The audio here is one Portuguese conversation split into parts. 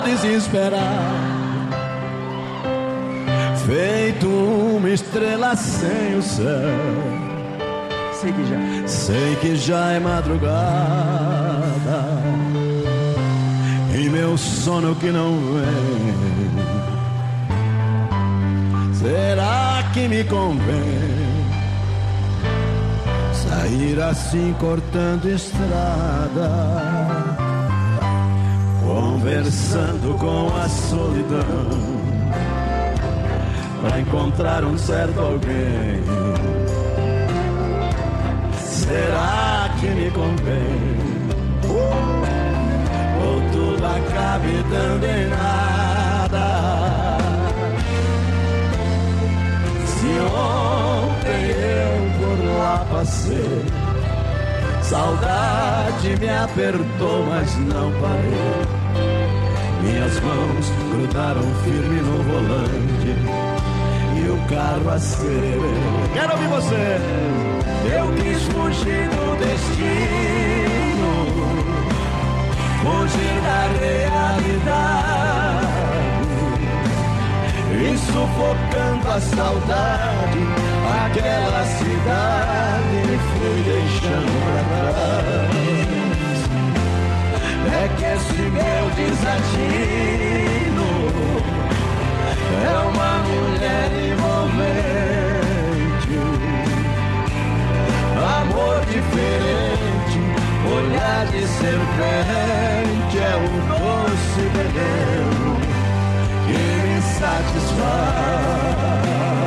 desesperar, feito uma estrela sem o céu. Sei que já é madrugada e meu sono que não vem. Será que me convém sair assim cortando estrada, conversando com a solidão, pra encontrar um certo alguém? Será que me convém? Ou tudo acabe dando em nada? Se ontem eu por lá passei, saudade me apertou, mas não parei. Minhas mãos grudaram firme no volante e o carro acelerou. Quero ouvir você! Eu quis fugir do destino, fugir da realidade, e sufocando a saudade, aquela cidade fui deixando pra trás. É que esse meu desatino é uma mulher envolvente, amor diferente, olhar de serpente, é um doce veneno que me satisfaz.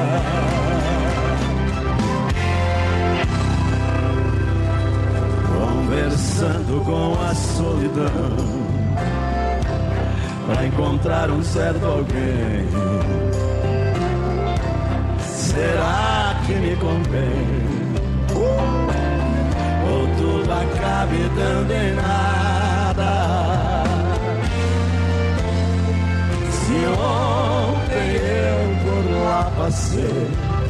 Conversando com a solidão, pra encontrar um certo alguém. Será que me convém? Ou tudo acabe dando em nada? Se ontem eu por lá passei,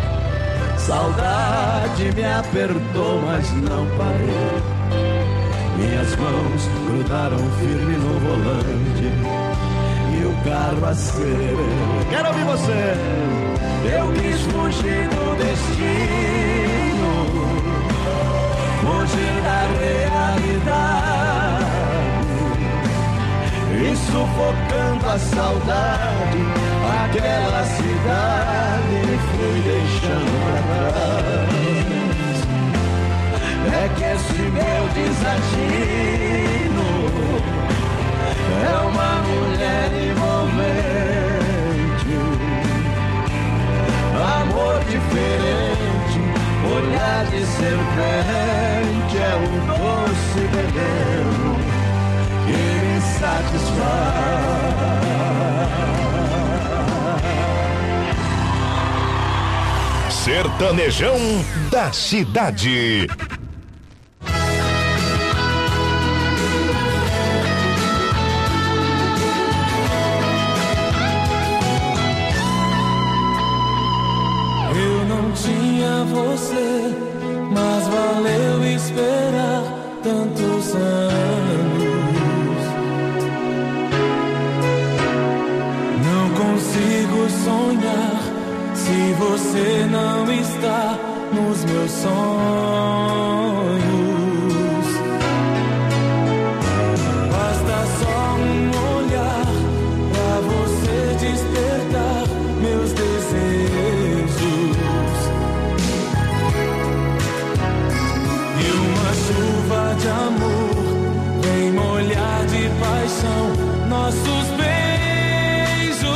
saudade me apertou, mas não parei. Minhas mãos grudaram firme no volante e o carro acelerou. Quero ouvir você! Eu quis fugir do destino, fugir da realidade, e sufocando a saudade, aquela cidade fui deixando pra trás. É que esse meu desatino é uma mulher envolvente, amor diferente, olhar de serpente, é um doce veneno que me satisfaz. Sertanejão da Cidade. Você, mas valeu esperar tantos anos. Não consigo sonhar se você não está nos meus sonhos. Basta só um olhar pra você despertar meus desejos. Chuva de amor vem molhar de paixão nossos beijos.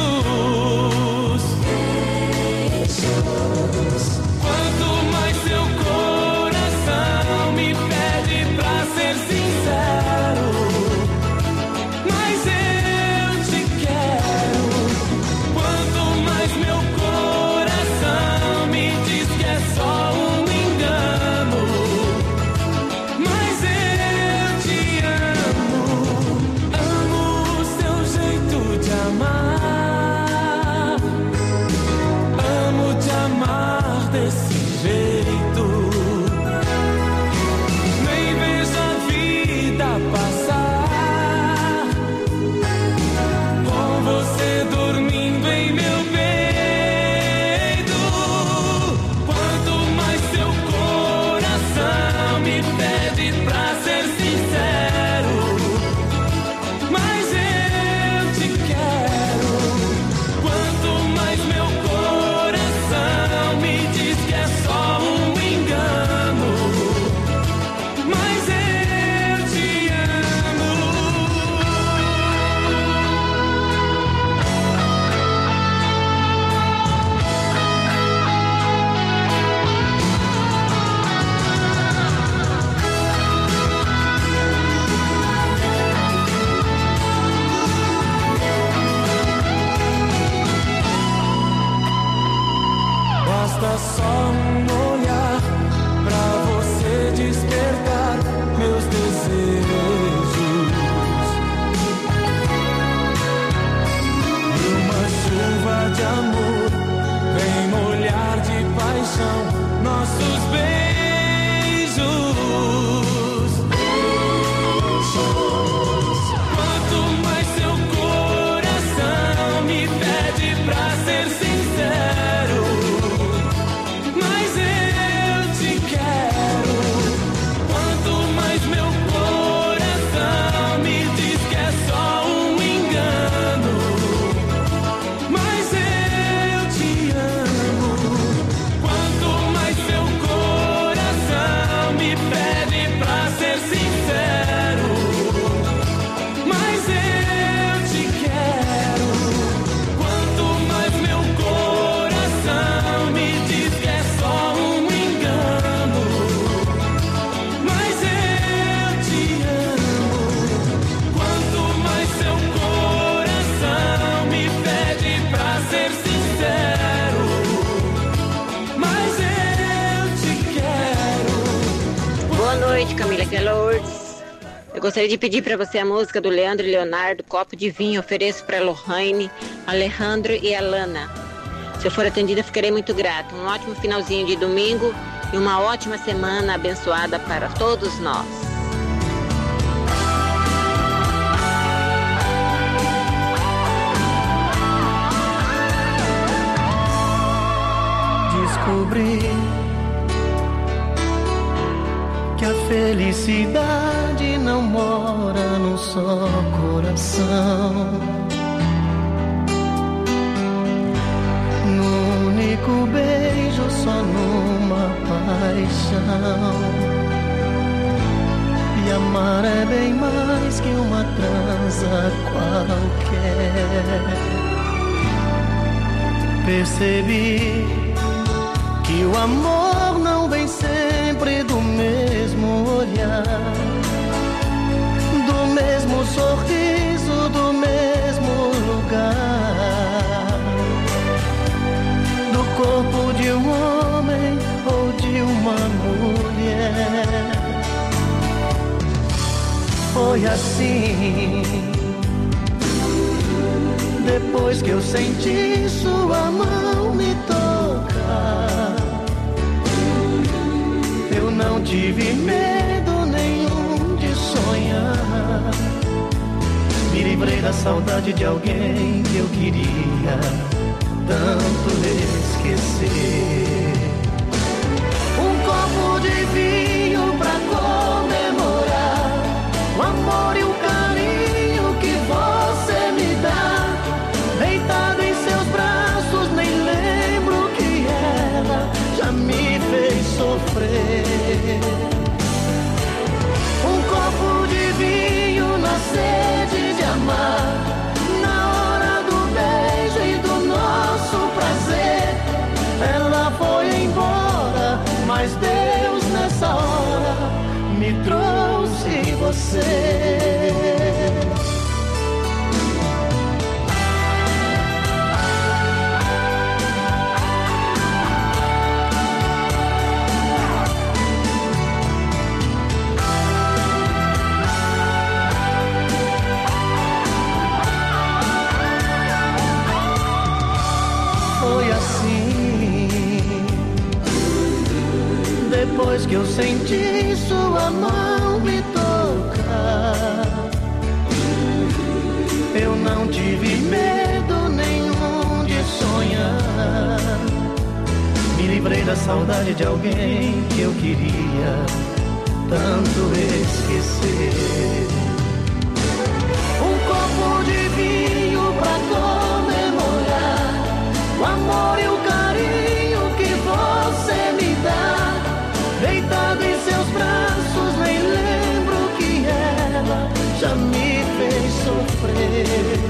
Quanto mais seu coração me pede pra ser sincero, mais eu te quero. Quanto mais meu coração me diz que é só um engano, mas eu te amo. Amo o seu jeito são nossos beijos. Quanto mais seu coração me pede pra ser sincero, mais eu te quero. Quanto mais meu coração me diz que é só um engano, mais eu te amo. Quanto mais seu coração me pede pra ser sincero, mais eu te quero. Quanto mais meu coração me diz que é só um engano, mais eu te amo. Quanto mais seu coração me pede pra ser sincero, mais eu te quero. Boa noite, Camila Lourdes. Eu gostaria de pedir para você a música do Leandro e Leonardo, Copo de Vinho. Ofereço para Lohane, Alejandro e Alana. Se eu for atendida, ficarei muito grata. Um ótimo finalzinho de domingo e uma ótima semana abençoada para todos nós. Descobri que a felicidade não mora num só coração, num único beijo, só numa paixão. E amar é bem mais que uma transa qualquer. Percebi que o amor não vem sempre do mesmo olhar, do mesmo sorriso, do mesmo lugar, do corpo de um homem ou de uma mulher. Foi assim, depois que eu senti sua mão me tocar, eu não tive medo nenhum de sonhar. Me livrei da saudade de alguém que eu queria tanto esquecer. Um copo de vinho pra comemorar o amor e o carinho que você me dá. Deitada em seus braços, nem lembro que ela já me fez sofrer. Um copo de vinho na sede de amar, na hora do beijo e do nosso prazer. Ela foi embora, mas Deus nessa hora me trouxe você. Foi assim, depois que eu senti sua mão me tocar, eu não tive medo nenhum de sonhar. Me livrei da saudade de alguém que eu queria tanto esquecer. Um copo de vinho pra comemorar o amor e o carinho que você me dá. Deitada em seus braços, nem lembro que ela já me fez sofrer.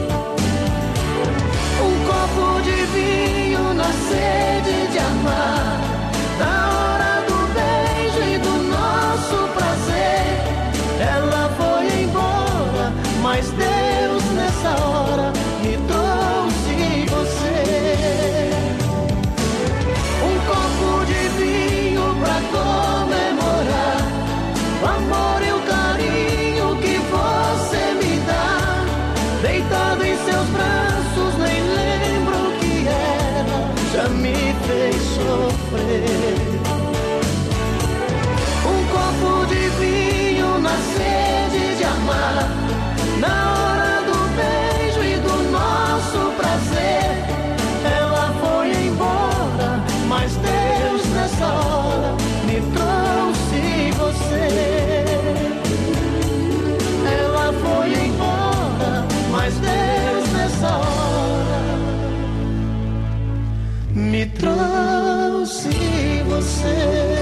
Um copo de vinho na sede de amar, da hora do beijo e do nosso prazer. Ela foi nessa hora me trouxe você.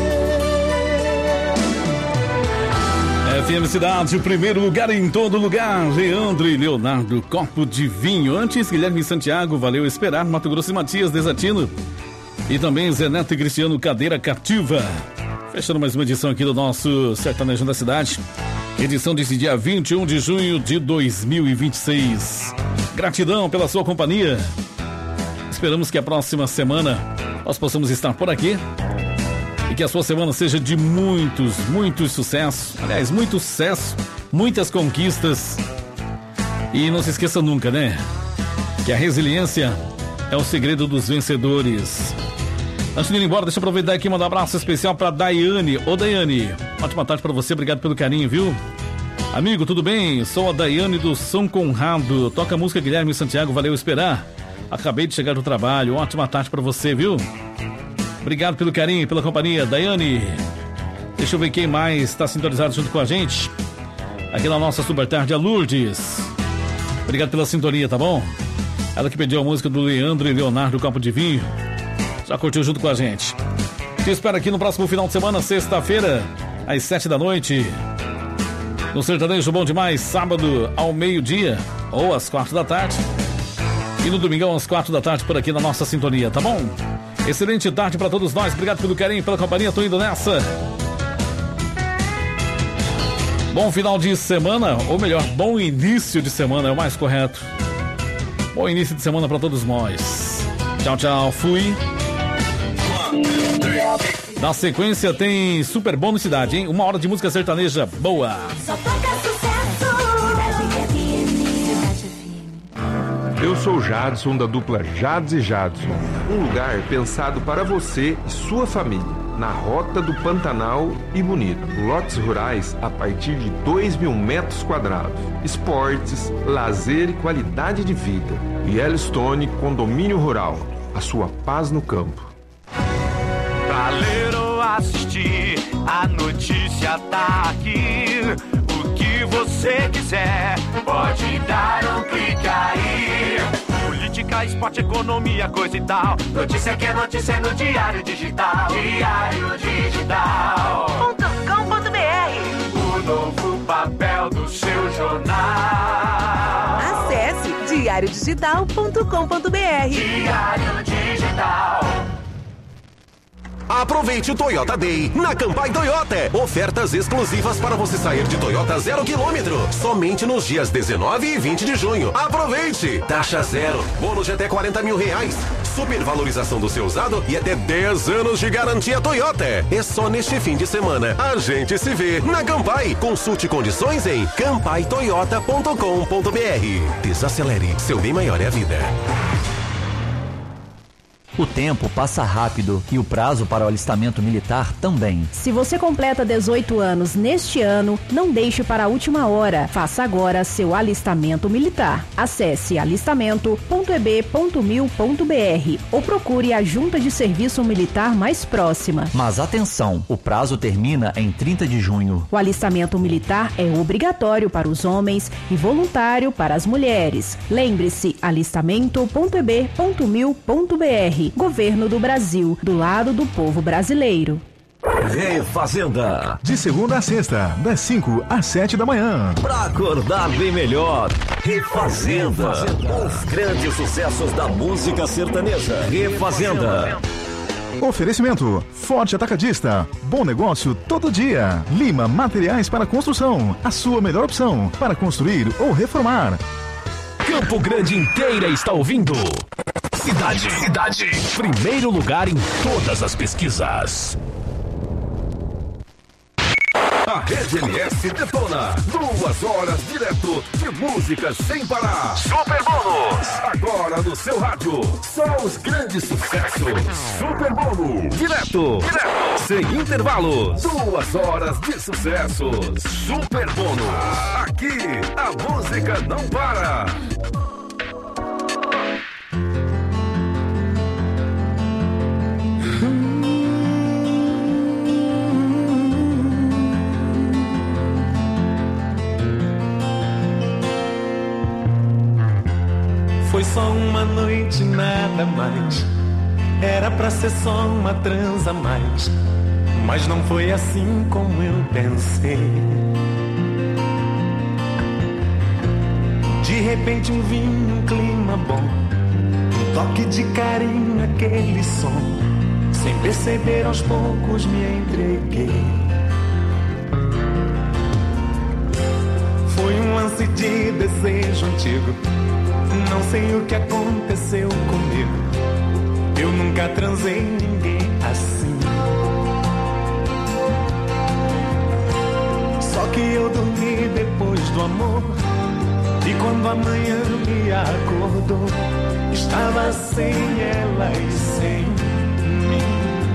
FM Cidade, o primeiro lugar em todo lugar. Leandro e Leonardo, Copo de Vinho. Antes, Guilherme Santiago, Valeu Esperar. Mato Grosso e Matias, Desatino. E também Zé Neto e Cristiano, Cadeira Cativa. Fechando mais uma edição aqui do nosso Sertanejo da Cidade. Edição desse dia 21 de junho de 2026. Gratidão pela sua companhia. Esperamos que a próxima semana nós possamos estar por aqui. E que a sua semana seja de muitos sucessos. Aliás, muito sucesso, muitas conquistas. E não se esqueça nunca, né? Que a resiliência é o segredo dos vencedores. Antes de ir embora, deixa eu aproveitar aqui e mandar um abraço especial pra Daiane. Ô Daiane, ótima tarde pra você, obrigado pelo carinho, viu? Amigo, tudo bem? Sou a Daiane do São Conrado. Toca a música Guilherme Santiago, Valeu Esperar. Acabei de chegar do trabalho, ótima tarde pra você, viu? Obrigado pelo carinho, pela companhia, Daiane. Deixa eu ver quem mais está sintonizado junto com a gente. Aqui na nossa Super Tarde, a Lourdes. Obrigado pela sintonia, tá bom? Ela que pediu a música do Leandro e Leonardo, Copo de Vinho. Já curtiu junto com a gente. Te espero aqui no próximo final de semana, sexta-feira, às 7 da noite. No Sertanejo Bom Demais, sábado ao meio-dia ou às 4 da tarde. E no domingão às 4 da tarde por aqui na nossa sintonia, tá bom? Excelente tarde pra todos nós, obrigado pelo carinho, pela companhia, tô indo nessa. Bom final de semana, ou melhor, bom início de semana é o mais correto. Bom início de semana pra todos nós. Tchau, tchau, fui. Na sequência tem Super Bônus Cidade, hein? 1 hora de música sertaneja boa. Só toca sucesso. Eu sou Jadson, da dupla Jads e Jadson. Um lugar pensado para você e sua família, na Rota do Pantanal e Bonito. Lotes rurais a partir de 2.000 metros quadrados. Esportes, lazer e qualidade de vida. Yellowstone Condomínio Rural. A sua paz no campo. Pra ler ou assistir, a notícia tá aqui. O que você quiser, pode dar um clique aí. Política, esporte, economia, coisa e tal. Notícia que é notícia no Diário Digital. Diário Digital.com.br. O novo papel do seu jornal. Acesse diariodigital.com.br. Diário Digital. Aproveite o Toyota Day na Campai Toyota. Ofertas exclusivas para você sair de Toyota 0 km. Somente nos dias 19 e 20 de junho. Aproveite! Taxa zero, bônus de até R$40 mil. Supervalorização do seu usado e até 10 anos de garantia Toyota. É só neste fim de semana. A gente se vê na Campai. Consulte condições em campaitoyota.com.br. Desacelere. Seu bem maior é a vida. O tempo passa rápido e o prazo para o alistamento militar também. Se você completa 18 anos neste ano, não deixe para a última hora. Faça agora seu alistamento militar. Acesse alistamento.eb.mil.br ou procure a junta de serviço militar mais próxima. Mas atenção, o prazo termina em 30 de junho. O alistamento militar é obrigatório para os homens e voluntário para as mulheres. Lembre-se, alistamento.eb.mil.br. Governo do Brasil, do lado do povo brasileiro. Refazenda. De segunda a sexta, das 5 às 7 da manhã. Pra acordar bem melhor. Refazenda. Os grandes sucessos da música sertaneja. Refazenda. Oferecimento: Forte Atacadista. Bom negócio todo dia. Lima Materiais para Construção. A sua melhor opção para construir ou reformar. Campo Grande inteira está ouvindo. Cidade. Primeiro lugar em todas as pesquisas. A Rede MS detona 2 horas direto de músicas sem parar. Super Bônus, agora no seu rádio. Só os grandes sucessos. Super Bônus, direto, sem intervalos. 2 horas de sucessos. Super Bônus, aqui a música não para. Foi só uma noite, nada mais. Era pra ser só uma transa a mais, mas não foi assim como eu pensei. De repente um vinho, um clima bom, um toque de carinho, aquele som. Sem perceber, aos poucos me entreguei. Foi um lance de desejo antigo. Não sei o que aconteceu comigo. Eu nunca transei ninguém assim. Só que eu dormi depois do amor, e quando a manhã me acordou, estava sem ela e sem mim.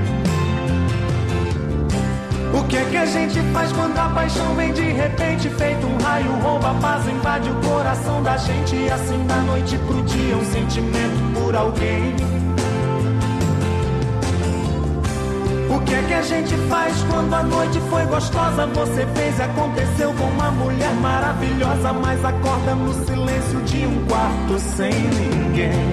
O que é que a gente faz quando a paixão vem de repente? Feito um raio, rouba a paz, invade o coração da gente. E assim da noite pro dia um sentimento por alguém. O que é que a gente faz quando a noite foi gostosa? Você fez e aconteceu com uma mulher maravilhosa, mas acorda no silêncio de um quarto sem ninguém.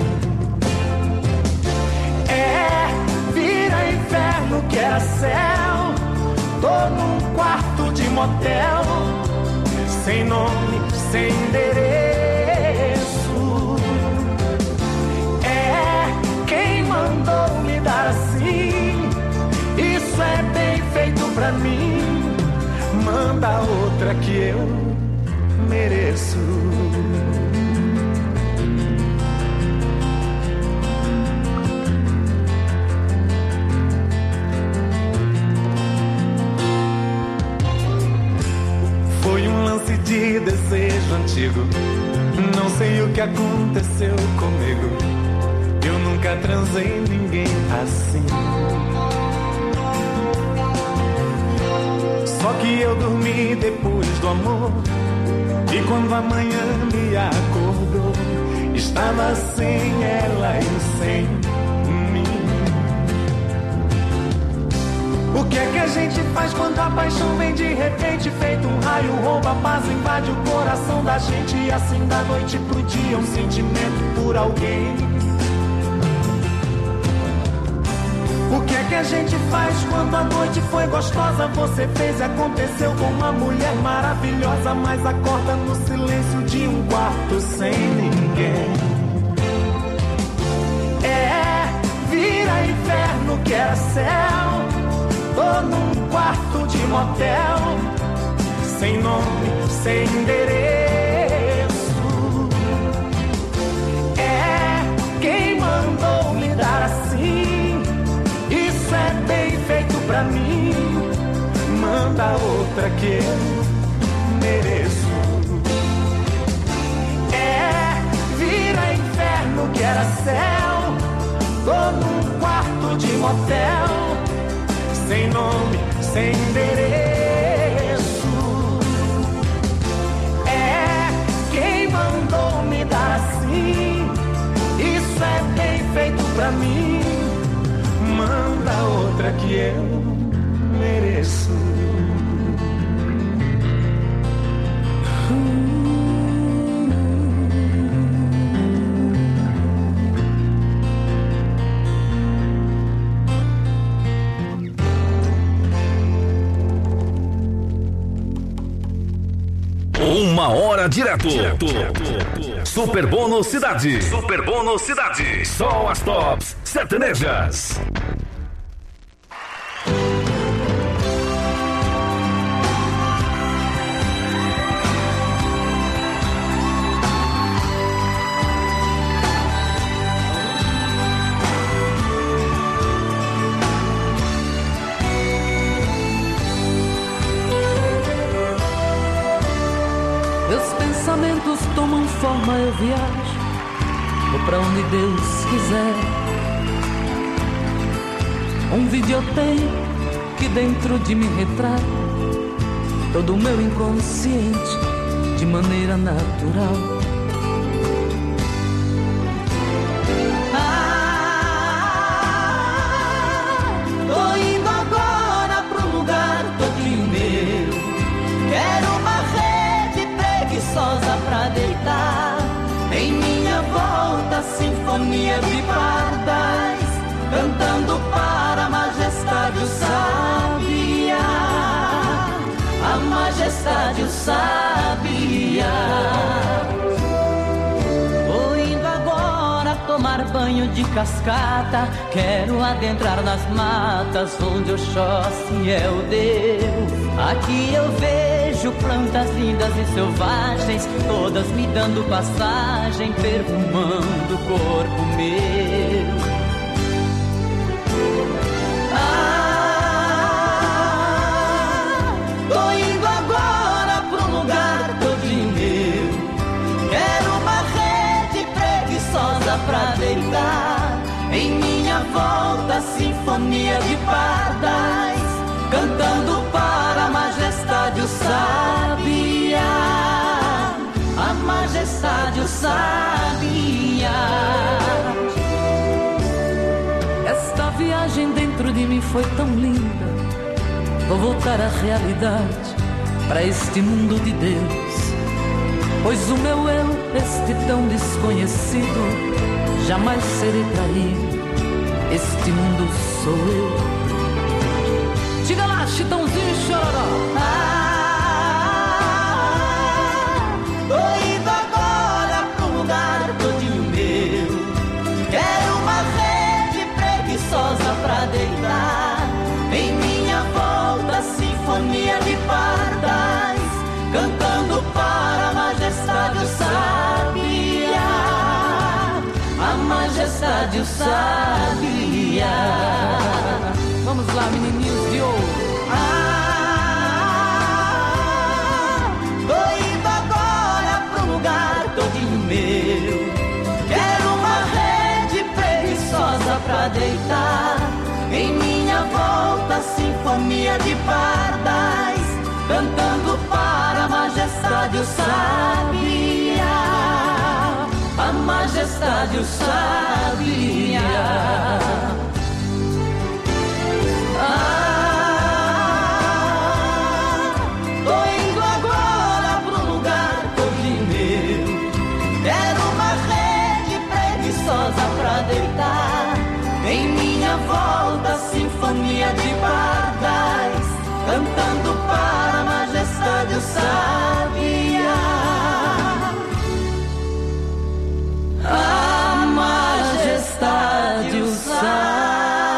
É, vira inferno que era céu. Tô num quarto de motel, sem nome, sem endereço. É, quem mandou me dar assim? Isso é bem feito pra mim. Manda outra que eu mereço. Foi um lance de desejo antigo. Não sei o que aconteceu comigo. Eu nunca transei ninguém assim. Só que eu dormi depois do amor, e quando a manhã me acordou, estava sem ela e sem mim. O que é que a gente faz quando a paixão vem de repente? Feito um raio, rouba a paz, invade o coração da gente. E assim da noite pro dia um sentimento por alguém. O que é que a gente faz quando a noite foi gostosa? Você fez e aconteceu com uma mulher maravilhosa, mas acorda no silêncio de um quarto sem ninguém. É, vira inferno que era céu. Tô num quarto de motel, sem nome, sem endereço. É, quem mandou me dar assim? Isso é bem feito pra mim. Manda outra que eu mereço. É, vira inferno que era céu. Tô num quarto de motel, sem nome, sem endereço. É, quem mandou me dar assim? Isso é bem feito pra mim. Manda outra que eu mereço. Uma hora direto. Super Bônus Cidade. Super Bônus Cidade. Só as tops sertanejas. Pensamentos tomam forma, eu viajo, vou pra onde Deus quiser. Um videotape que dentro de mim retrata todo o meu inconsciente de maneira natural. Tô indo agora pro lugar todinho meu. Quero uma preguiçosa pra deitar em minha volta sinfonia de pardais, cantando para a majestade o sabia, a majestade o sabia. Vou indo agora tomar banho de cascata, quero adentrar nas matas onde Oxóssi é o Deus. Aqui eu vejo plantas lindas e selvagens, todas me dando passagem, perfumando o corpo meu. Tô indo agora pra um lugar todinho meu, quero uma rede preguiçosa pra deitar. Em minha volta, sinfonia de pardais, cantando para a majestade o sabia, a majestade o sabia. Esta viagem dentro de mim foi tão linda, vou voltar à realidade, para este mundo de Deus. Pois o meu eu, este tão desconhecido, jamais serei traído, este mundo sou eu. Diga lá, Chitãozinho e Chororó. Tô indo agora pra um lugar todinho meu, quero uma rede preguiçosa pra deitar. Em minha volta, sinfonia de pardais, cantando para a majestade o sabia, a majestade o sabia. Vamos lá, menininhos de ouro. Tô indo agora pra um lugar todinho meu, quero uma rede preguiçosa pra deitar. Em minha volta, sinfonia de pardais, cantando para a majestade o sabia, a majestade o sabia. Tô indo agora pra um lugar todinho meu, quero uma rede preguiçosa pra deitar. Em minha volta, sinfonia de pardais, cantando para a majestade o sabia, a majestade o sabia.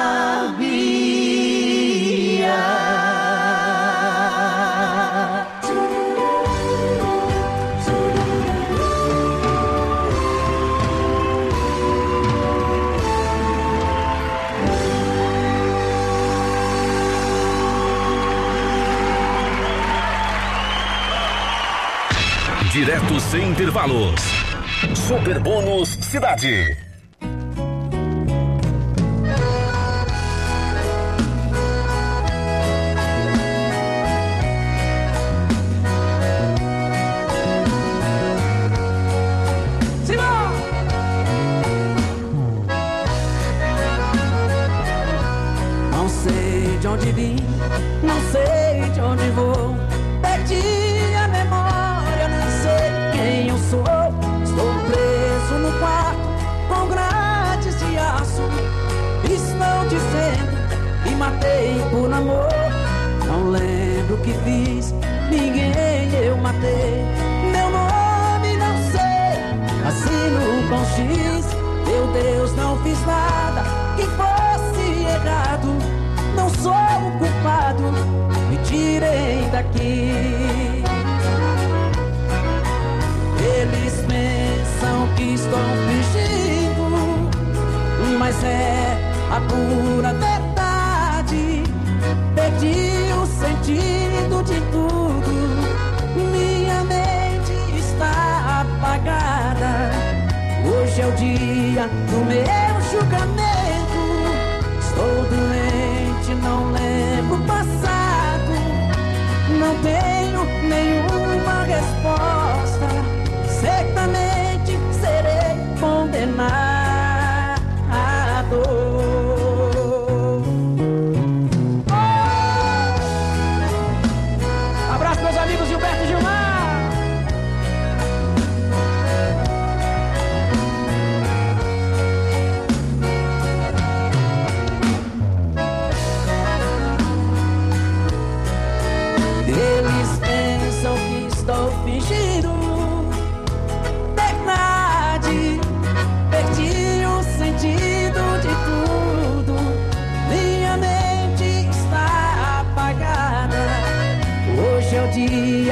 Direto sem intervalos. Super Bônus Cidade. Não sei de onde vim, não sei de onde vou, perdi a memória, não sei quem eu sou. Estou preso no quarto com grades de aço, estão dizendo que matei por amor. Não lembro o que fiz, ninguém eu matei. Meu nome não sei, assino com X. Meu Deus, não fiz nada que fosse errado, não sou o culpado, me tirem daqui. Eles pensam que estou fingindo, mas é a pura verdade. Perdi o sentido de tudo, minha mente está apagada. Hoje é o dia do meu julgamento. Estou doente, não lembro o passado, não tenho nenhuma resposta. Certamente serei condenado. Abraço, meus amigos Gilberto e Gilmar.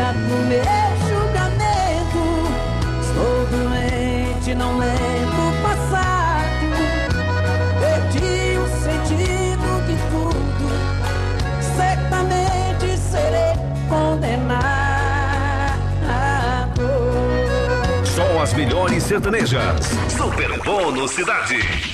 dia do meu julgamento. Estou doente, não lembro o passado. Perdi o sentido de tudo. Certamente serei condenado. Só as melhores sertanejas. Super Bônus Cidade.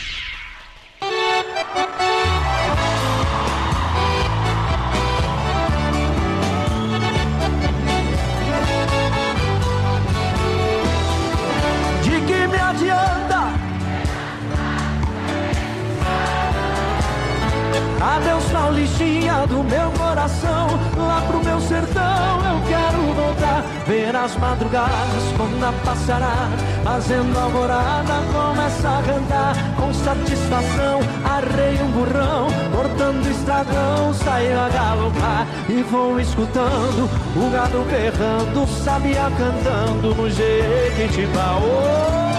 Adeus Paulistinha do meu coração, lá pro meu sertão eu quero voltar. Ver as madrugadas como na passarada, fazendo alvorada, começa a cantar. Com satisfação, arrei um burrão, cortando estragão, saio a galopar. E vou escutando o gado berrando, sabia cantando no Jequitibá. Oh!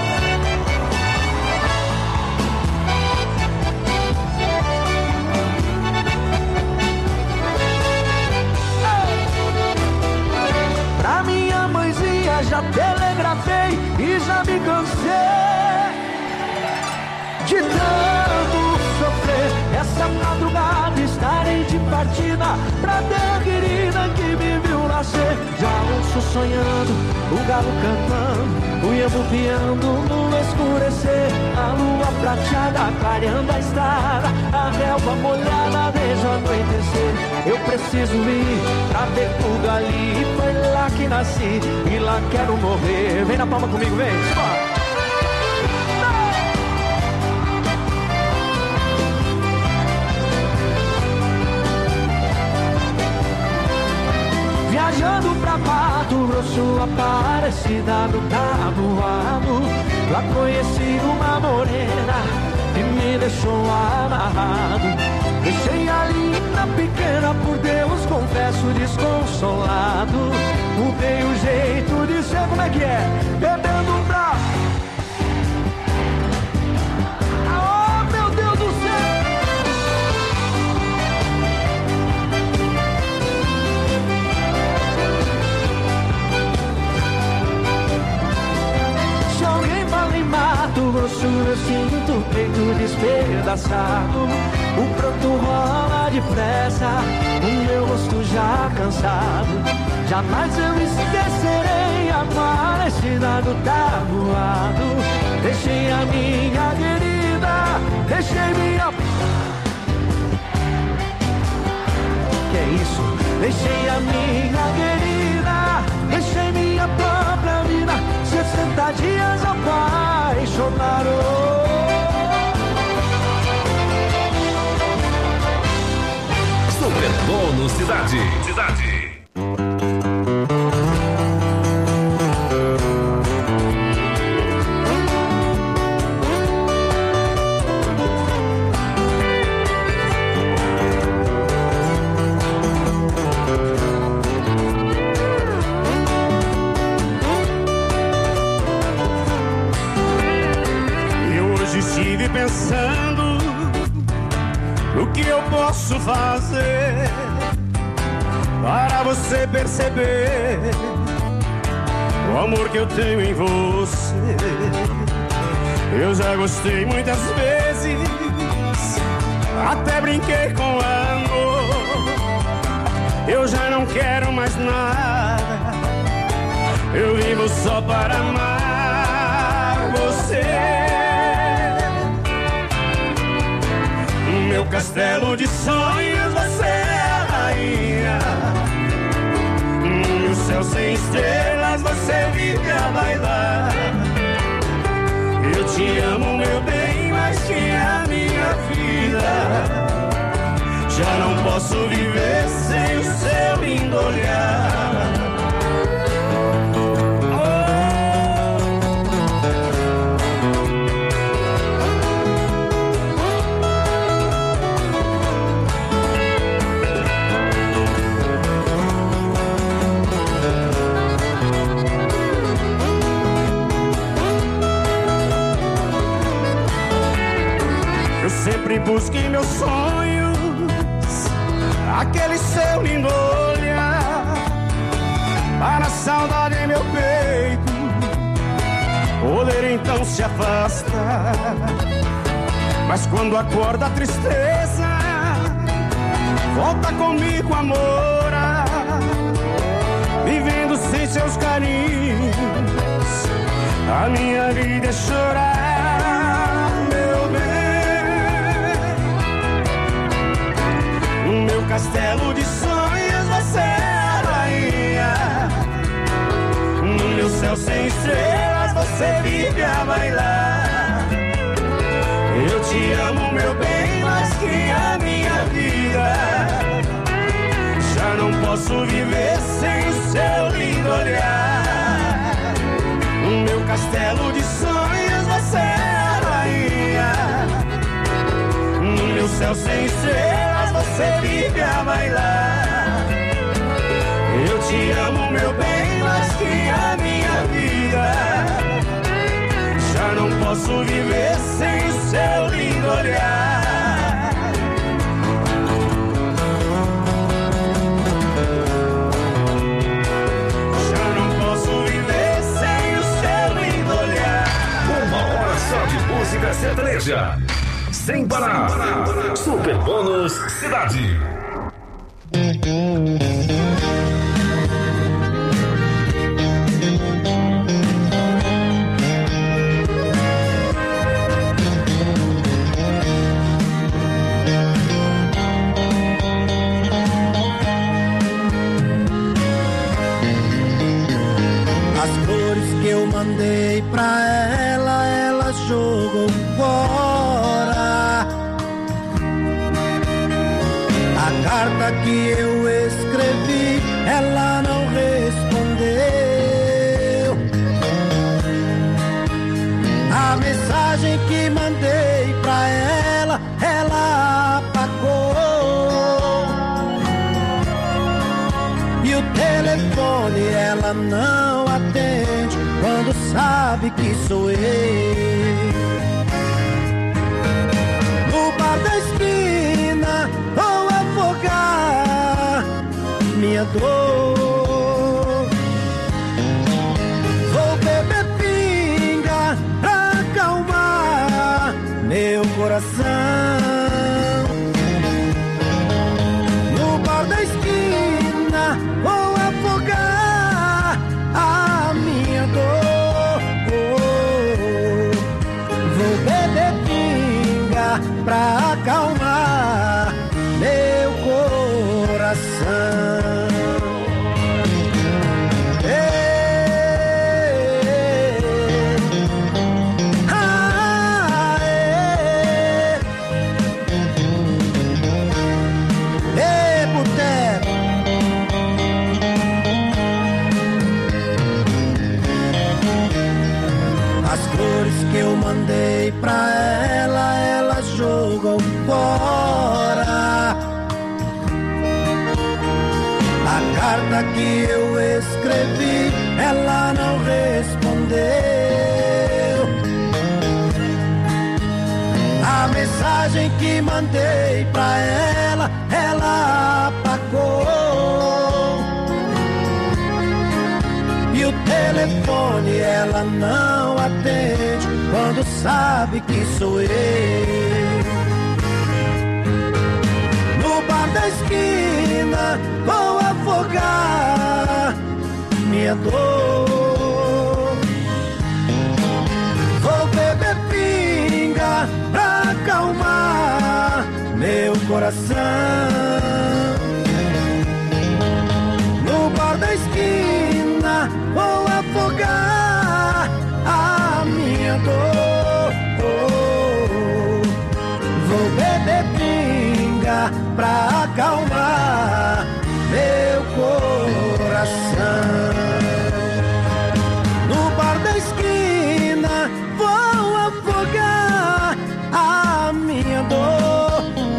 Já telegrafei e já me cansei de tanto sofrer. Essa madrugada estarei de partida pra terra querida que me viu nascer. Já ouço sonhando, o galo cantando, o iambu piando no escurecer. A lua prateada clareando a estrada, a relva molhada desde o anoitecer. Eu preciso ir pra ver tudo ali, foi lá que nasci e lá quero morrer. Vem na palma comigo, vem, bora! Viajando pra Mato Grosso, Aparecida do Taboado, lá conheci uma morena que me deixou amarrado. Deixei a linda pequena, por Deus confesso desconsolado. Mudei o jeito de ser, como é que é? Bebendo um braço. Oh, meu Deus do céu! Se alguém fala em Mato Grosso, eu sinto o peito despedaçado. O pranto rola depressa, o meu rosto já cansado. Jamais eu esquecerei a Aparecida do Taboado. Deixei a minha querida, deixei minha... Que é isso? Deixei a minha querida, deixei minha própria vida. 60 dias apaixonado. Super Bônus Cidade. Eu hoje estive pensando o que eu posso fazer para você perceber o amor que eu tenho em você. Eu já gostei muitas vezes, até brinquei com amor. Eu já não quero mais nada, eu vivo só para amar você. Meu castelo de sonhos, você é a rainha. No céu sem estrelas, você vive a bailar. Eu te amo, meu bem, mais que a minha vida. Já não posso viver sem o seu lindo olhar. Sempre busque em meus sonhos aquele seu lindo olhar. para a saudade em meu peito poder então se afasta. Mas quando acorda a tristeza, volta comigo a morar, vivendo sem seus carinhos, a minha vida é chorar, meu bem. No meu castelo de sonhos você é a rainha, no meu céu sem estrelas você vive a bailar. Eu te amo, meu bem, mais que a minha vida. Já não posso viver sem o seu lindo olhar. No meu castelo de sonhos você é a rainha, no meu céu sem estrelas você vive a bailar. Eu te amo, meu bem, mais que a minha vida. Já não posso viver sem o seu lindo olhar. Já não posso viver sem o seu lindo olhar. Uma hora só de música sertaneja, sem parar. Super Bônus Cidade. Eu mandei pra ela, ela jogou fora. A carta que eu escrevi, ela não respondeu. A mensagem que mandei pra ela, ela apagou. E o telefone ela não atende quando sabe que sou eu. No bar da esquina vou afogar minha dor. Vou beber pinga pra acalmar meu coração. No bar da esquina vou afogar a minha dor. Vou beber pinga pra acalmar meu coração. Que eu mandei pra ela, ela jogou fora. A carta que eu escrevi, ela não respondeu. A mensagem que mandei pra ela, ela apagou. E o telefone ela não atende quando sabe que sou eu. No bar da esquina vou afogar minha dor. Vou beber pinga pra acalmar meu coração. No bar da esquina vou afogar a minha dor. Vou beber pinga pra acalmar meu coração. No bar da esquina vou afogar a minha dor.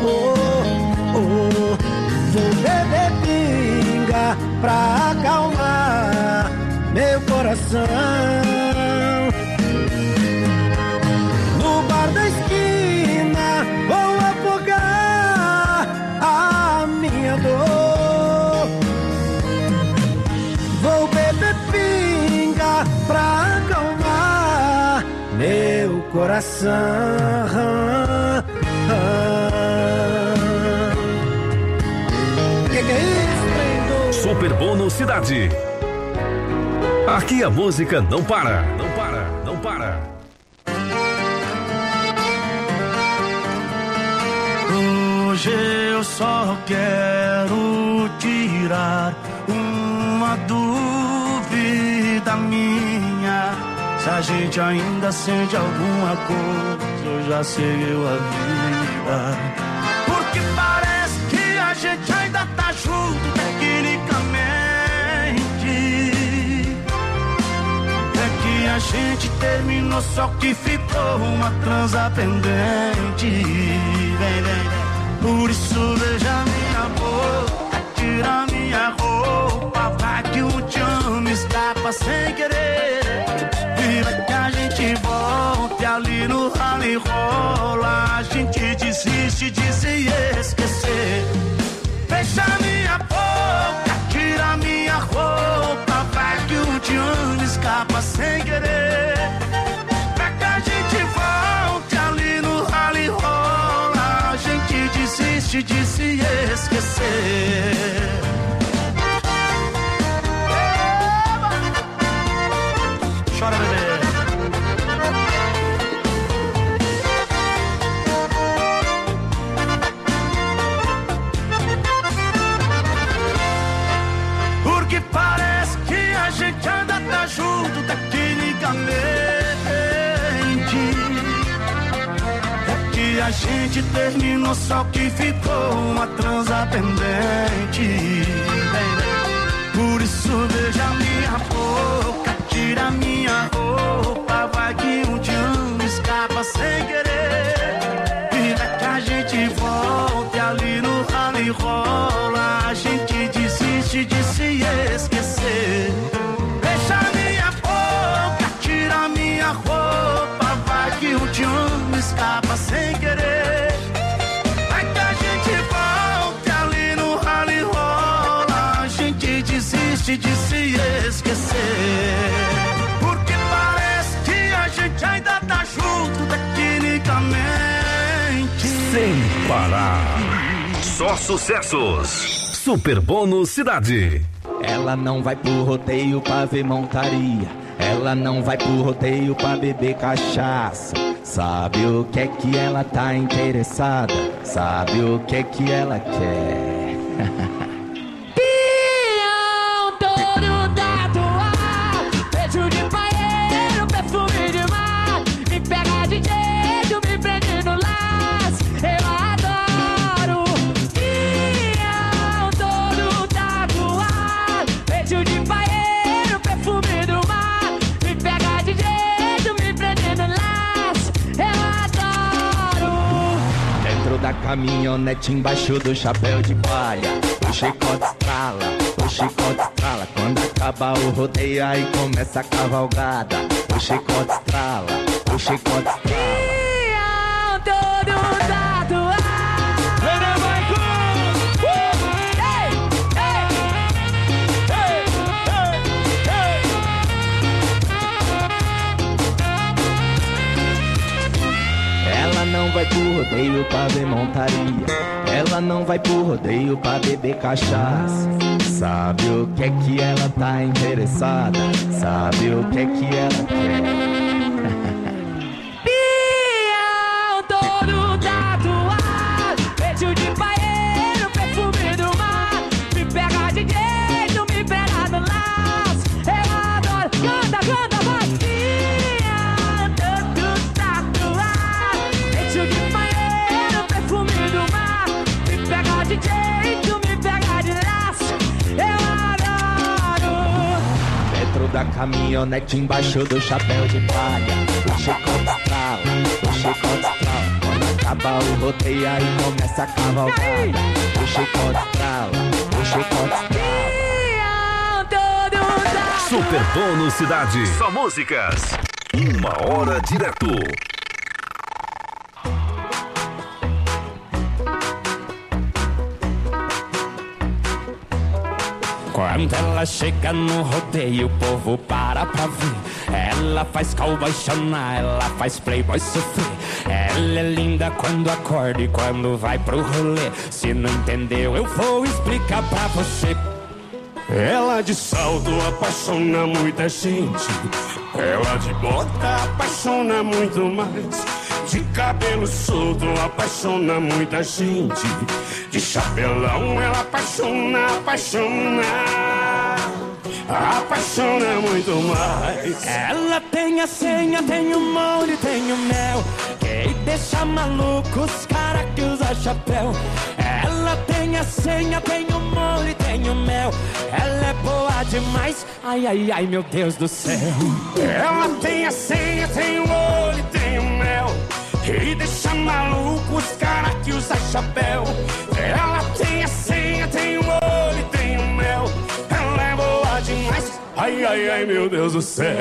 Vou beber pinga pra acalmar meu coração. No bar da esquina vou afogar a minha dor. Vou coração. Que é isso, Super Bônus Cidade. Aqui a música não para, não para, não para. Hoje eu só quero tirar uma dúvida minha. Se a gente ainda sente alguma coisa, eu já seguiu a vida. Porque parece que a gente ainda tá junto tecnicamente. É que a gente terminou, só que ficou uma transa pendente. Vem, vem. Por isso beija minha boca, tira minha roupa, vai que o te amo escapa sem querer. E vai que a gente volte ali no rally rola, a gente desiste de se esquecer. Beija minha boca, tira minha roupa, vai que o te amo escapa sem querer. Vai que a gente volte ali no rally rola, a gente desiste de se esquecer. Chora, bebê. Porque parece que a gente ainda tá junto tecnicamente. É que a gente terminou, só que ficou uma transa pendente. Por isso beija minha boca, tira minha roupa, vai que um te amo escapa sem querer. E vai que a gente volte ali no rally rola, a gente desiste de se esquecer. Beija minha boca, tira minha roupa, vai que um te amo escapa sem querer. Vai que a gente volte ali no rally rola, a gente desiste de se esquecer. Porque parece que a gente ainda tá junto tecnicamente. Sem parar. Só sucessos. Super Bônus Cidade. Ela não vai pro rodeio pra ver montaria. Ela não vai pro rodeio pra beber cachaça. Sabe o que é que ela tá interessada? Sabe o que é que ela quer? Pião todo tatuado, beijo de paeiro, perfume de mar. Me pega de jeito, me prende no laço, eu adoro. Pião todo tatuado, beijo de paeiro, perfume do mar. Me pega de jeito, me prende no laço, eu adoro. Dentro da caminhonete, embaixo do chapéu de palha, o chicote estrala. Quando acaba o rodeio, aí começa a cavalgada. O chicote estrala. Pião todo tatuado. Ela não vai pro rodeio pra ver montaria. Ela não vai pro rodeio pra beber cachaça. Sabe o que é que ela tá interessada? Sabe o que é que ela quer? Pião todo tatuado, beijo de paeiro, perfume do mar. Me pega de jeito, me pega no laço, eu adoro. Canta, vai. Pião todo tatuado, beijo de paeiro, perfume do mar. Me pega de jeito, me pega de laço, eu adoro. Dentro da caminhonete, embaixo do chapéu de palha, o chicote estrala. Quando acaba o rodeio, aí começa a cavalgada. O chicote estrala. Pião todo tatuado. Super Bônus Cidade. Só músicas. 1 hora direto. Quando ela chega no rodeio, o povo para pra ver. Ela faz cowboy chorar, ela faz playboy sofrer. Ela é linda quando acorda e quando vai pro rolê. Se não entendeu, eu vou explicar pra você. Ela de salto apaixona muita gente. Ela de bota apaixona muito mais. De cabelo solto apaixona muita gente. De chapelão ela apaixona, apaixona muito mais. Ela tem a senha, tem o molho, tem o mel, que deixa maluco os cara que usa chapéu. Ela tem a senha, tem o molho, tem o mel. Ela é boa demais, ai, ai, ai, meu Deus do céu. Ela tem a senha, tem o molho, tem o mel, e deixa maluco os cara que usa chapéu. Ela tem a senha, tem o molho, tem o mel. Ela é boa demais, ai, ai, ai, meu Deus do céu.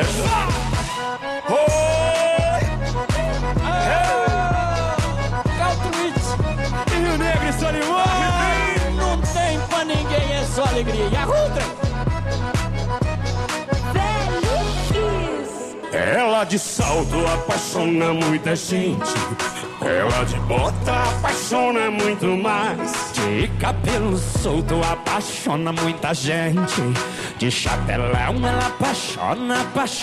E o Negro e Solimão, não tem pra ninguém, é só alegria. E a Rutra? Ela de salto apaixona muita gente. Ela de bota apaixona muito mais. De cabelo solto apaixona muita gente. De chapelão ela apaixona,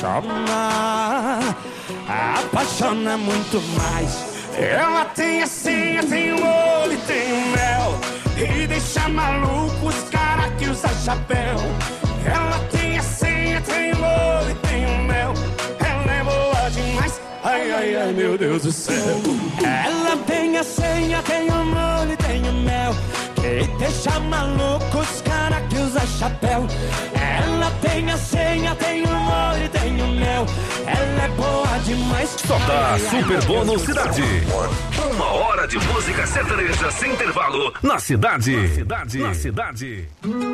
apaixona muito mais. Ela tem a senha, tem o olho, tem o mel, e deixa maluco os cara que usa chapéu. Ela tem a senha, tem o olho, tem o mel. Ela é boa demais, ai, ai, ai, meu Deus do céu. Ela tem a senha, tem o molho, tem o mel, que deixa maluco os cara que usa chapéu. Ela tem a senha, tem o molho, tem o mel. Ela é boa demais. Só dá Super Bônus Cidade. 1 hora de música sertaneja sem intervalo na cidade. Na cidade.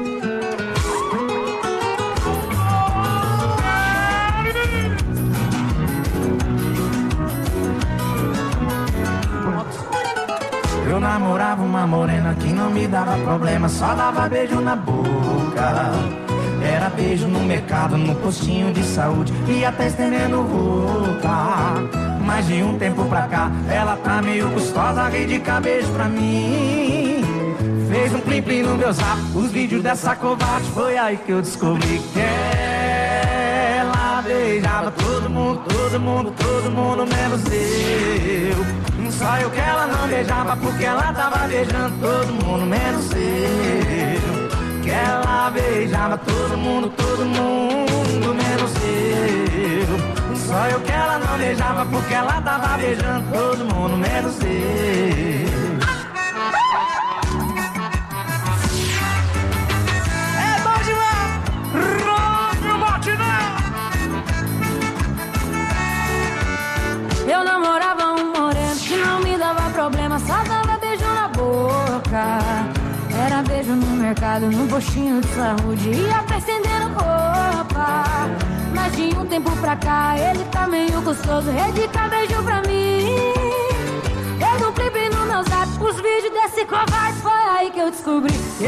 Eu namorava uma morena que não me dava problema, só dava beijo na boca. Era beijo no mercado, no postinho de saúde e até estendendo roupa. Mas de um tempo pra cá, ela tá meio gostosa, dedica beijo pra mim. Fez um plim-plim no meu zap, os vídeos dessa covarde, foi aí que eu descobri que ela beijava todo mundo, menos eu. Só eu que ela não beijava, porque ela tava beijando todo mundo, menos eu. Que ela beijava todo mundo, menos eu. Só eu que ela não beijava, porque ela tava beijando todo mundo, menos eu. É bom demais! Rock Matinal! Eu namorava um moreno que não me dava problema, só dava beijo na boca. Era beijo no mercado, no postinho de saúde e até estendendo roupa. Mas de um tempo pra cá, ele tá meio gostoso, dedica beijo pra mim. Fez um clipe no meu zap, os vídeos desse covarde, foi aí que eu descobri que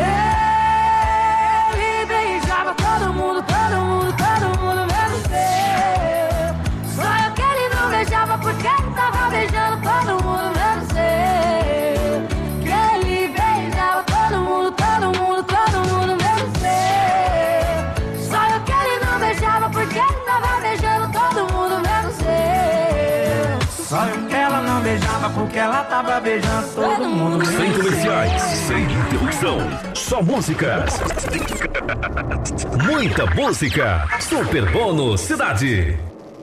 ele beijava todo mundo, menos eu. Só eu que ele não beijava, porque ele tava beijando todo mundo, menos eu. Que ele beijava todo mundo, menos eu. Só eu que ele não beijava, porque ele tava beijando todo mundo, menos eu. Só eu que ela não beijava, porque ela tava beijando todo mundo, menos eu. Sem comerciais, sem interrupção, só músicas. Muita música. Super Bônus Cidade.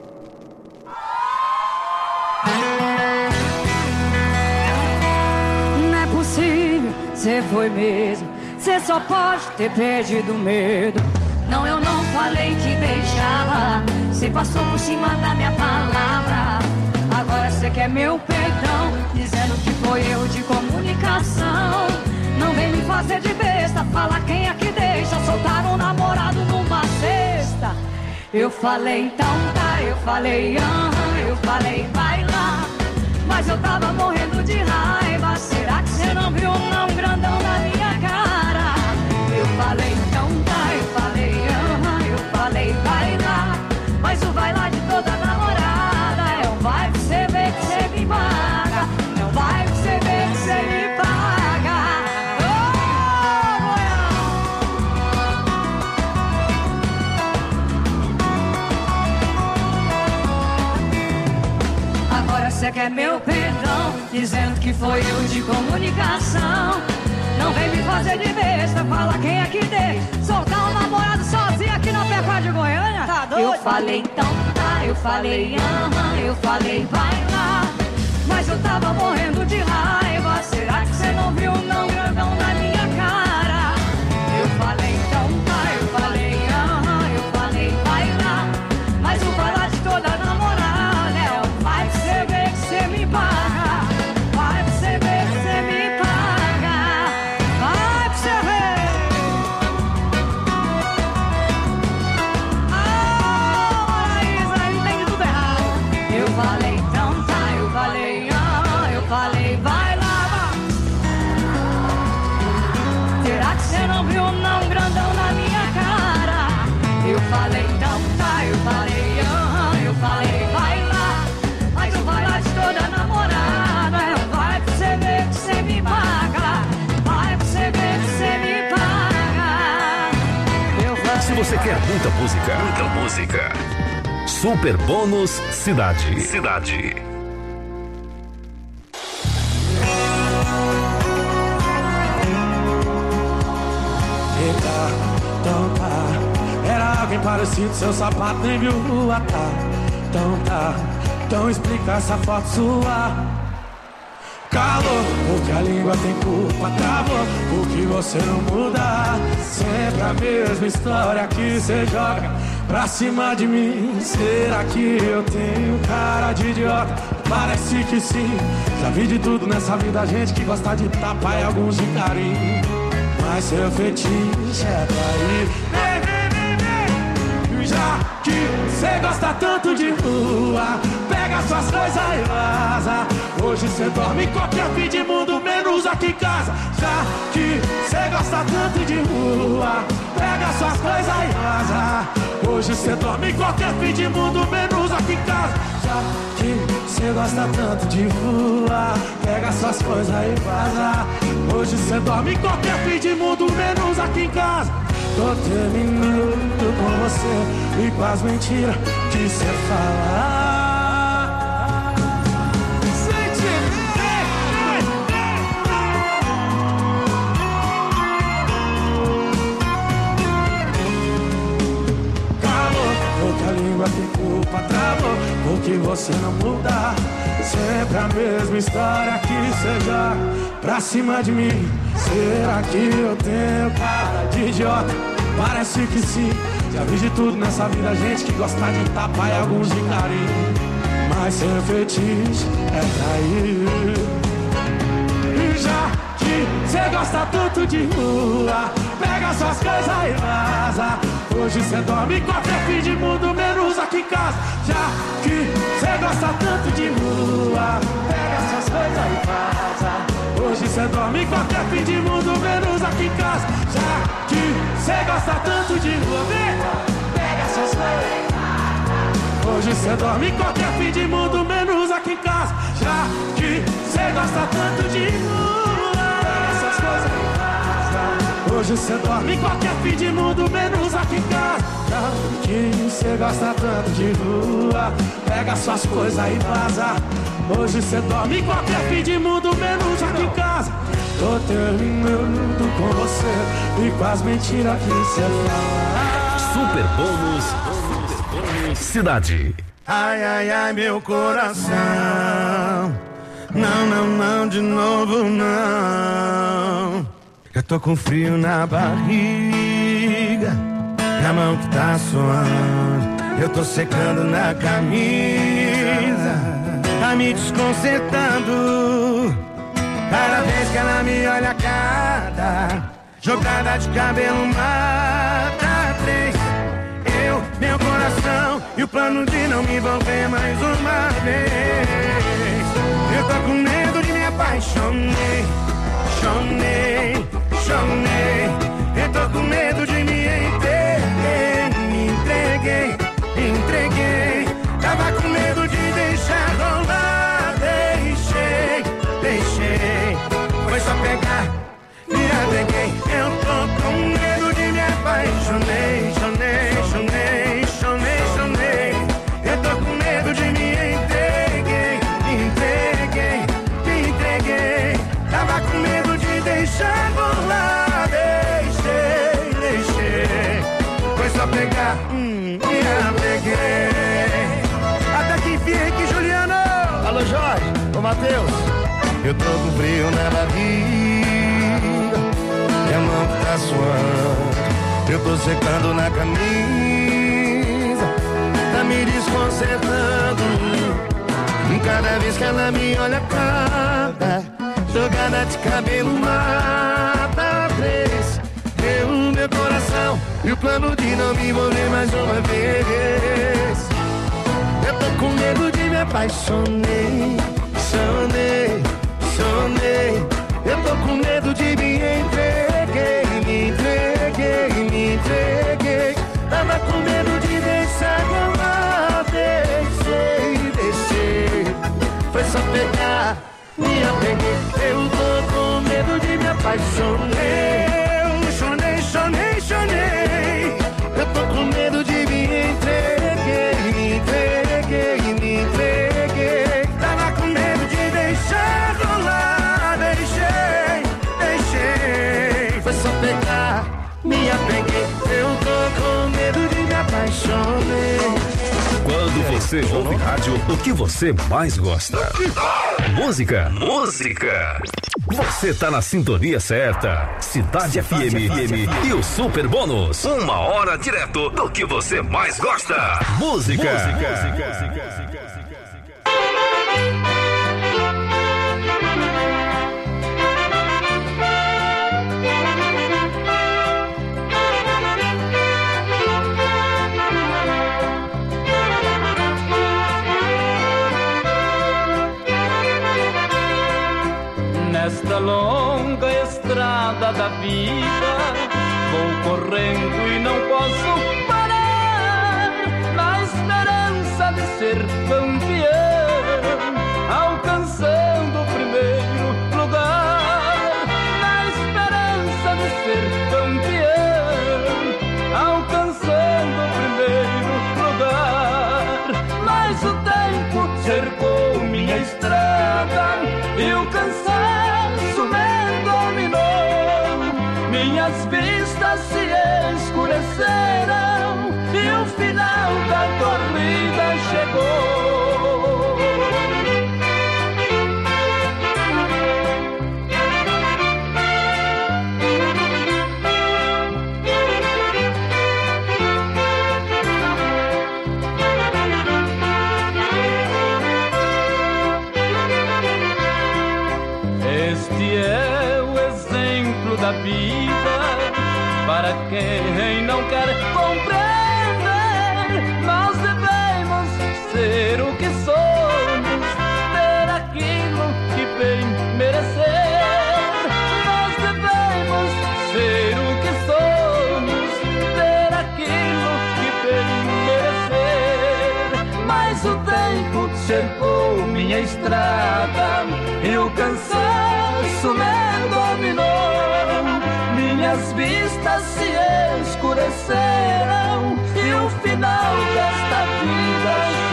Não é possível, cê foi mesmo. Cê só pode ter perdido medo. Não, eu não falei que deixava. Cê passou por cima da minha palavra. Agora cê quer meu perdão, dizendo que foi erro de comunicação. Não vem me fazer de besta, fala quem é que deixa soltar um namorado numa cesta. Eu falei então tá, eu falei eu falei vai lá. Mas eu tava morrendo de raiva. Será que cê não viu um não grandão na minha cara? Eu falei então tá, eu falei vai lá. Mas o vai lá de agora você quer meu perdão, dizendo que foi eu de comunicação. Não vem me fazer de besta, fala quem é que deixa soltar um namorado sozinho aqui na Pecuária de Goiânia. Tá doido? Eu falei então tá, eu falei eu falei vai lá, mas eu tava morrendo de raiva. Será que você não viu não grandão na minha cara? Eu falei então tá, eu falei eu falei vai lá, mas o vai lá de toda namorada é o vai pra você ver que você me paga, vai pra você ver que você me paga, vai pra você ver. Ah, Isa, entende tudo errado. Eu falei então tá, eu falei vai lá. Será que você não viu não grandão na minha cara? Eu falei então tá, eu falei vai lá, mas o vai lá de toda namorada é o vai pra você ver que você me paga, vai pra você ver que você me paga. Eu falei, se você quer muita música, Super Bônus Cidade. Então tá, era alguém parecido, seu sapato nem viu rua, tá? Então tá, então explica essa foto sua. Calor, porque a língua tem culpa, travou, porque você não muda. Sempre a mesma história que você joga pra cima de mim. Será que eu tenho cara de idiota? Parece que sim. Já vi de tudo nessa vida, gente que gosta de tapa e alguns de carinho. Mas seu fetiche é trair. Já que cê gosta tanto de rua, pega suas coisas e vaza. Hoje cê dorme em qualquer fim de mundo, menos aqui em casa. Já que cê gosta tanto de rua, pega suas coisas e vaza. Hoje cê dorme em qualquer fim de mundo, menos aqui em casa. Já que cê gosta tanto de rua, pega suas coisas e vaza. Hoje cê dorme em qualquer fim de mundo, menos aqui em casa. Tô terminando com você e com as mentiras que cê fala. Calor, porque a língua tem culpa, travou, porque você não muda. Sempre a mesma história que cê joga pra cima de mim. Será que eu tenho cara de idiota? Parece que sim. Já vi de tudo nessa vida, gente que gosta de tapa e alguns de carinho. Mas seu fetiche é trair. Já que cê gosta tanto de rua, pega suas coisas e vaza. Hoje cê dorme em qualquer fim de mundo, menos aqui em casa. Já que cê gosta tanto de rua, pega suas coisas e vaza. Hoje cê dorme em qualquer fim de mundo, menos aqui em casa. Já que cê gosta tanto de rua, pega suas coisas e vaza. Hoje cê dorme em qualquer fim de mundo, menos aqui em casa. Já que cê gosta tanto de rua, pega suas coisas e vaza. Hoje cê dorme em qualquer fim de mundo, menos aqui em casa. Já que cê gosta tanto de rua, pega suas coisas e vaza. Hoje cê dorme em qualquer fim de mundo, menos aqui em casa. Tô terminando com você e com as mentiras que cê fala. Super Bônus Cidade. Ai, ai, ai, meu coração. Não, não, não, de novo não. Eu tô com frio na barriga e a mão que tá suando. Eu tô secando na camisa, tá me desconcertando. Cada vez que ela me olha, cada jogada de cabelo mata três. Eu, meu coração e o plano de não me envolver mais uma vez. Eu tô com medo de me apaixonei, chonei. Eu tô com medo de me entreguei. Tava com medo de deixar rolar, deixei. Foi só pegar, me apeguei. Eu tô com medo de me apaixonei, chonei. Eu tô com medo de me entreguei. me apeguei. Até que enfim, Henrique e Juliano. Alô, Jorge, ô Matheus. Eu tô com frio na barriga, minha mão que tá suando. Eu tô secando na camisa, tá me desconcertando. Cada vez que ela me olha, cada jogada de cabelo mata três. Meu coração e o plano de não me envolver mais uma vez. Eu tô com medo de me apaixonei, sonei. Eu tô com medo de me entreguei. Tava com medo de deixar rolar, deixei. Foi só pegar, me apeguei. Eu tô com medo de me apaixonei. Chonei. Eu tô com medo de me entreguei. Tava com medo de deixar rolar, deixei. Foi só pegar, me apeguei. Eu tô com medo de me apaixonei. Quando você ouve rádio, o que você mais gosta? Música. Você tá na sintonia certa. Cidade FM e o Super Bônus. 1 hora direto do que você mais gosta. Música. Nesta longa estrada da vida, vou correndo e não posso parar, na esperança de ser campeão, alcançando o primeiro lugar. Na esperança de ser campeão, alcançando o primeiro lugar. Mas o tempo cercou minha estrada e o cansaço me dominou. Minhas vistas se escureceram e o final da corrida chegou. Este é o exemplo da vida para quem não quer compreender. Nós devemos ser o que somos, ter aquilo que bem merecer. Nós devemos ser o que somos, ter aquilo que bem merecer. Mas o tempo cercou minha estrada e o cansaço me dominou. Minhas vistas se escureceram e o final desta vida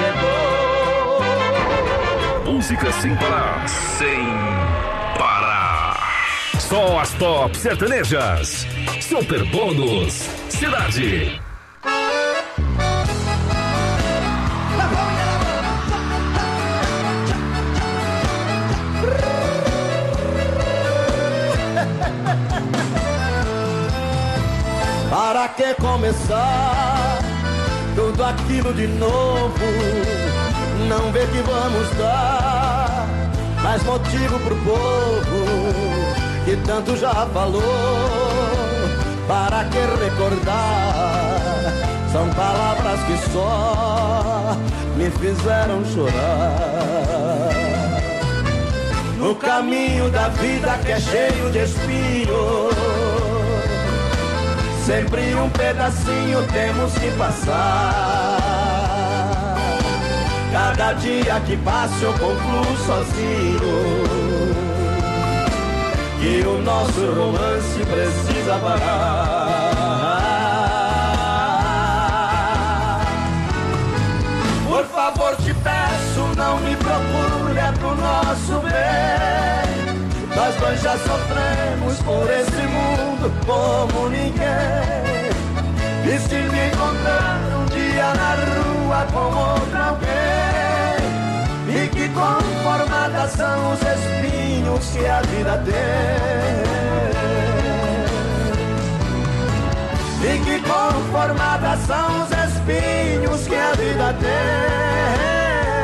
chegou. Música sem parar. Sem parar. Só as top sertanejas. Super Bônus Cidade. Para que começar tudo aquilo de novo? Não vê que vamos dar mais motivo pro povo que tanto já falou. Para que recordar? São palavras que só me fizeram chorar. No caminho da vida que é cheio de espinhos, sempre um pedacinho temos que passar. Cada dia que passa eu concluo sozinho que o nosso romance precisa parar. Por favor te peço, não me procure, é pro nosso bem. Nós dois já sofremos por esse mundo como ninguém. E se me encontrar um dia na rua com outro alguém, fique conformada, são os espinhos que a vida tem. Fique conformada, são os espinhos que a vida tem.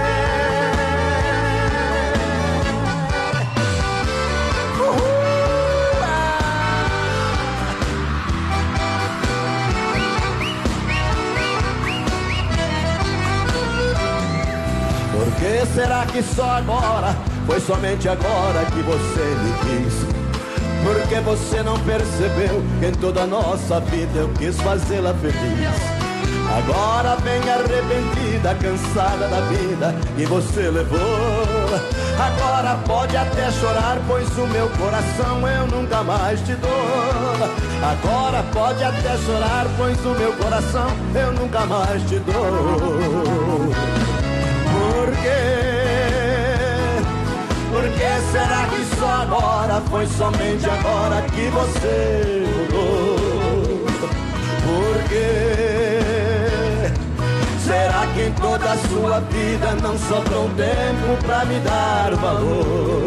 Por que será que só agora, foi somente agora que você me quis? Porque você não percebeu que em toda a nossa vida eu quis fazê-la feliz. Agora vem arrependida, cansada da vida que você levou. Agora pode até chorar, pois o meu coração eu nunca mais te dou. Agora pode até chorar, pois o meu coração eu nunca mais te dou. Por quê? Por que será que só agora, foi somente agora que você mudou? Por quê? Será que em toda a sua vida não sobrou tempo pra me dar valor?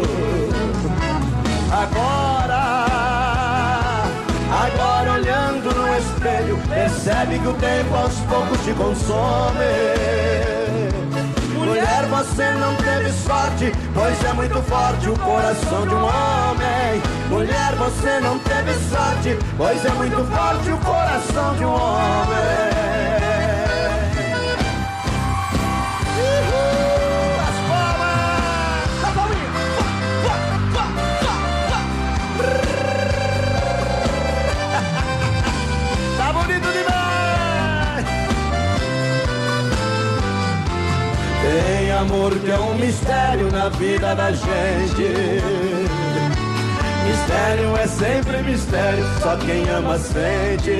Agora olhando no espelho, percebe que o tempo aos poucos te consome. Mulher, você não teve sorte, pois é muito forte o coração de um homem. Mulher, você não teve sorte, pois é muito forte o coração de um homem. As palmas! A palminha! Tá bonito demais! Tem amor que é um mistério na vida da gente. Mistério é sempre mistério, só quem ama sente.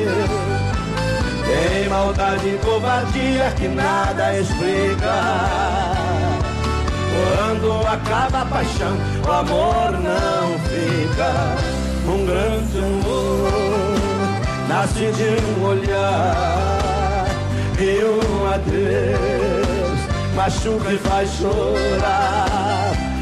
Tem maldade e covardia que nada explica. Quando acaba a paixão, o amor não fica. Um grande amor nasce de um olhar e um adeus machuca e faz chorar.